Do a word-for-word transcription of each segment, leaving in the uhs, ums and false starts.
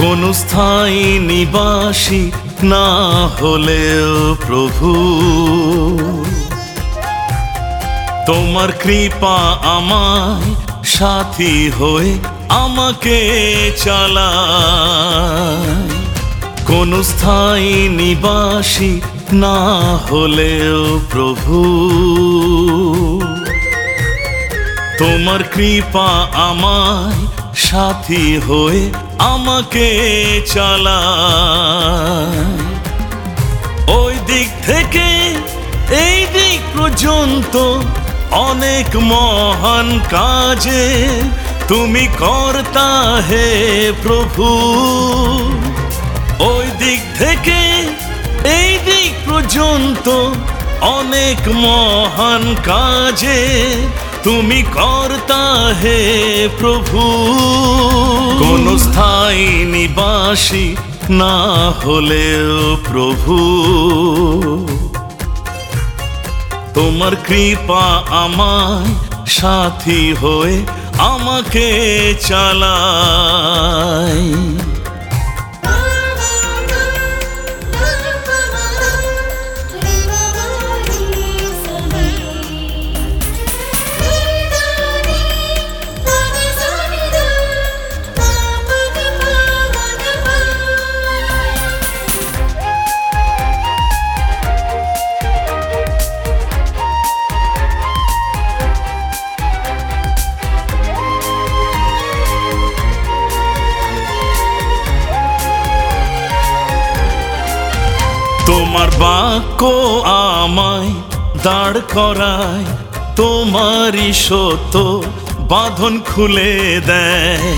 কোন স্থায়ী নিবাসী না হলেও প্রভু, তোমার কৃপা আমায় সাথী হয়ে আমাকে চালায়। কোন স্থায়ী নিবাসী না হলেও প্রভু, তোমার কৃপা আমায় সাথী হয়ে আমাকে চালায়। ওই দিক থেকে এই দিক পর্যন্ত অনেক মহান কাজে তুমি কর্তা হে প্রভু। ওই দিক থেকে এই দিক পর্যন্ত অনেক মহান কাজে তুমি কর্তা হে প্রভু। কোন স্থায়ী নিবাসী না হলেও প্রভু, তোমার কৃপা আমায় সাথী হয়ে আমাকে চালায়। তোমার বাক্য আমায় দাঁড় করায়, তোমারই সত্য বাঁধন খুলে দেয়।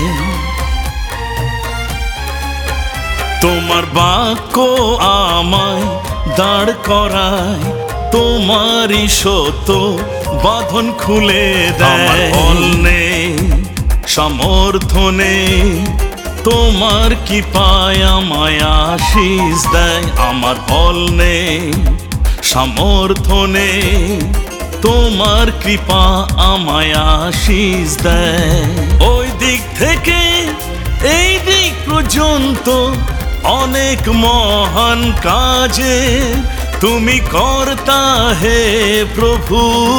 তোমার বাক্য আমায় দাঁড় করায়, তোমারই সত্য বাঁধন খুলে দেয়। বল নেই, সামর্থ্য নেই, তোমার কৃপায় আমায় আশীষ দেয়। আমার বল নেই, সামর্থ্য নেই, তোমার কৃপা আমায় আশীষ দেয়। ওই দিক থেকে এই দিক পর্যন্ত অনেক মহান কাজে তুমি কর্তা হে প্রভু।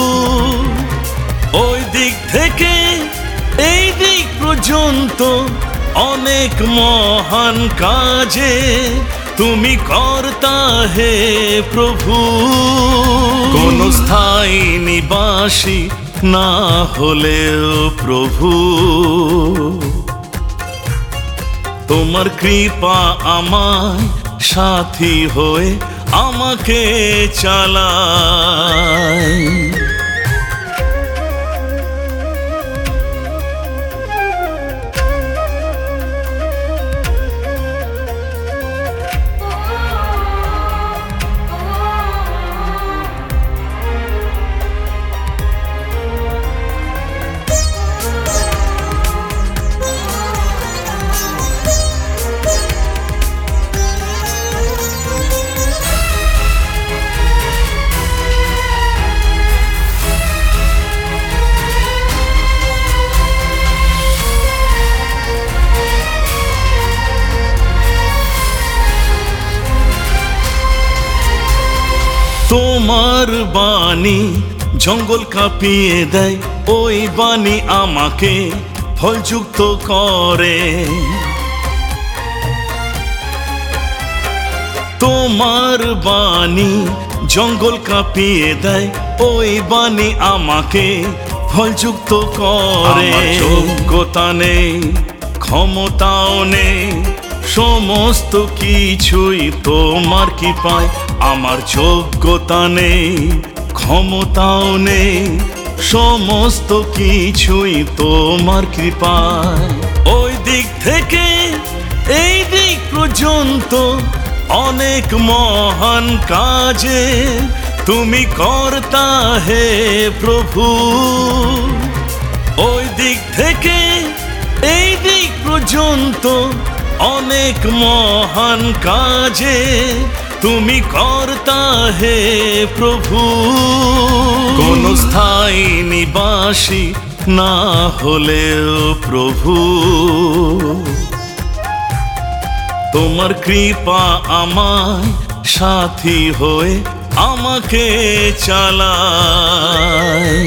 ওই দিক থেকে এই দিক পর্যন্ত অনেক মহান কাজে তুমি কর্তা হে প্রভু। কোন স্থায়ী নিবাসী না হলেও প্রভু, তোমার কৃপা আমায় সাথী হয়ে আমাকে চালায়। তোমার বাণী জঙ্গল কাঁপিয়ে দেয়, ওই বাণী আমাকে ফলযুক্ত করে। তোমার বাণী জঙ্গল কাঁপিয়ে দেয়, ওই বাণী আমাকে ফলযুক্ত করে। যোগ্যতা নেই, ক্ষমতাও নেই, সমস্ত কিছুই তোমার কৃপায়। আমার যোগ্যতা নেই, ক্ষমতাও নেই, সমস্ত কিছুই তোমার কৃপায়। ওই দিক থেকে এই দিক পর্যন্ত অনেক মহান কাজে তুমি কর্তা হে প্রভু। ওই দিক থেকে এই দিক পর্যন্ত অনেক মহান কাজে তুমি কর্তা হে প্রভু। কোন স্থায়ী নিবাসী না হলেও প্রভু, তোমার কৃপা আমায় সাথী হয়ে আমাকে চালায়।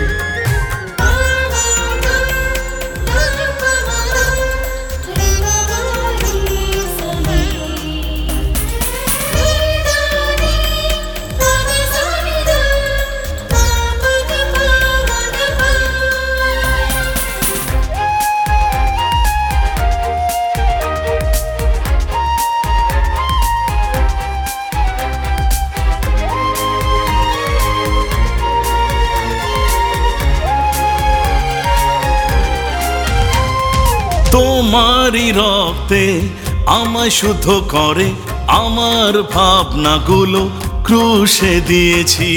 তোমারই রক্তে আমায় শুদ্ধ করে, আমার ভাবনাগুলো ক্রুশে দিয়েছি।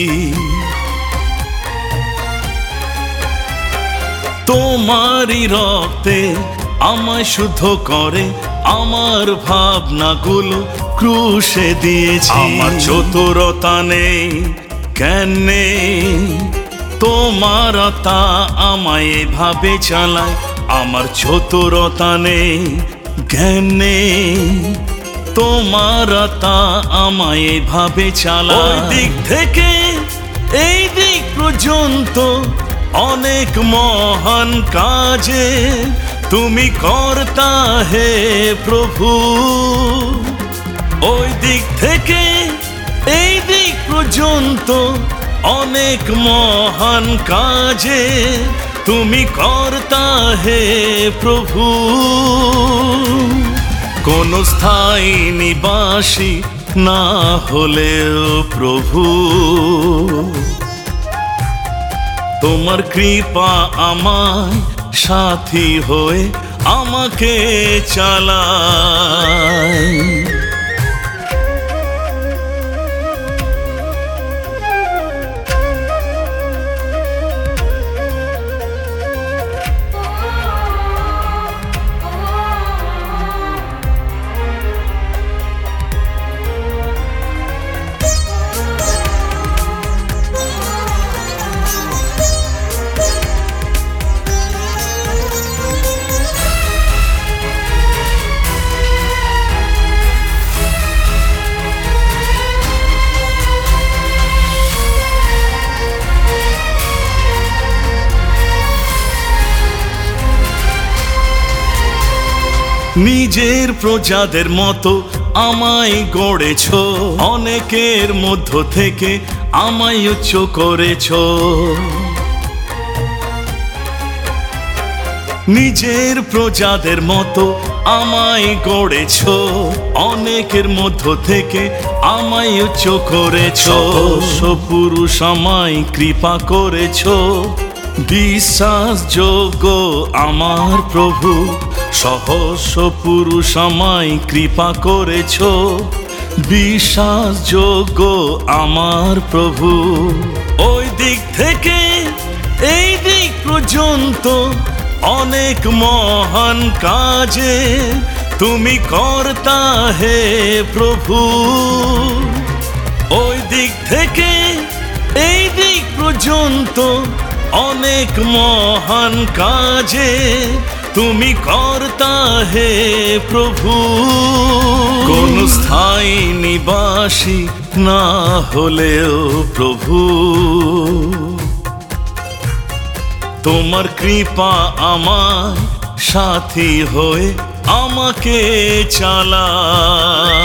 তোমারই রক্তে আমায় শুদ্ধ করে, আমার ভাবনাগুলো ক্রুশে দিয়েছি। আমার চতুরতা নেই, জ্ঞান নেই, তোমার আত্মা আমায় এভাবে চালায়। আমার চতুরতা নেই, জ্ঞান নেই, তোমার আত্মা আমায় এভাবে চালায়। ওই দিক থেকে এই দিক পর্যন্ত অনেক মহান কাজে তুমি কর্তা হে প্রভু। ওই দিক থেকে এই দিক পর্যন্ত অনেক মহান কাজে তুমি কর্তা হে প্রভু। কোন স্থায়ী নিবাসী না হলেও প্রভু, তোমার কৃপা আমায় সাথী হয়ে আমাকে চালায়। নিজের প্রজাদের মতো আমায় গড়েছ, অনেকের মধ্য থেকে আমায় উচ্চ করেছ। নিজের প্রজাদের মতো আমায় গড়েছ, অনেকের মধ্য থেকে আমায় উচ্চ করেছ। পুরুষ আমায় কৃপা করেছ, বিশ্বাসযোগ্য আমার প্রভু। সহস্র পুরুষ আমায় কৃপা করেছ, বিশ্বাসযোগ্য আমার প্রভু। ওই দিক থেকে এই দিক পর্যন্ত অনেক মহান কাজে তুমি কর্তা হে প্রভু। ওই দিক থেকে এই দিক পর্যন্ত অনেক মহান কাজে তুমি কর্তা হে প্রভু। কোন স্থায়ী নিবাসী না হলেও প্রভু, তোমার কৃপা আমায় সাথী হয়ে আমাকে চালায়।